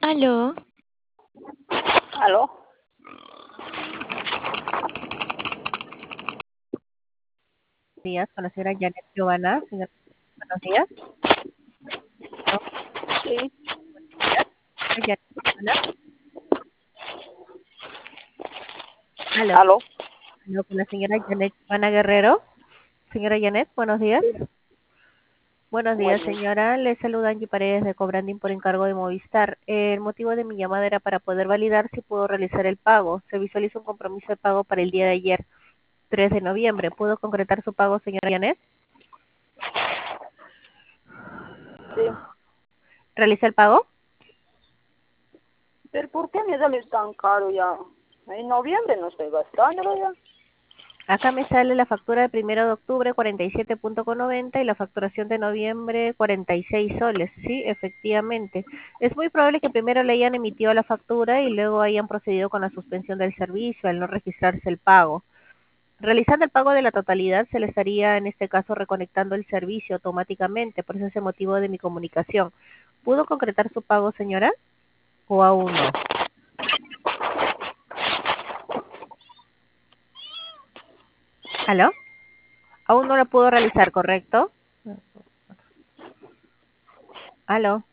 Aló, ¿Aló? Días con la señora Janet Giovanna. Señora, buenos días. No, Sí. días. Señora Janet Giovanna. Aló, ¿Aló? aló, con la señora Janet Giovanna Guerrero. Señora Janet, buenos días. Buenos días, Bueno, señora. Le saluda Angie Paredes de Cobranding por encargo de Movistar. El motivo de mi llamada era para poder validar si pudo realizar el pago. Se visualiza un compromiso de pago para el día de ayer, 3 de noviembre. ¿Pudo concretar su pago, señora Janet? sí. ¿Realiza el pago? ¿Pero por qué me sale tan caro ya? En noviembre no estoy gastándolo ya. Acá me sale la factura de 1 de octubre 47.90 y la facturación de noviembre 46 soles. Sí, efectivamente. Es muy probable que primero le hayan emitido la factura y luego hayan procedido con la suspensión del servicio al no registrarse el pago. Realizando el pago de la totalidad se le estaría en este caso reconectando el servicio automáticamente, por eso es el motivo de mi comunicación. ¿Pudo concretar su pago, señora? ¿O aún no? ¿Aló? Aún no lo pudo realizar, ¿correcto? ¿Aló?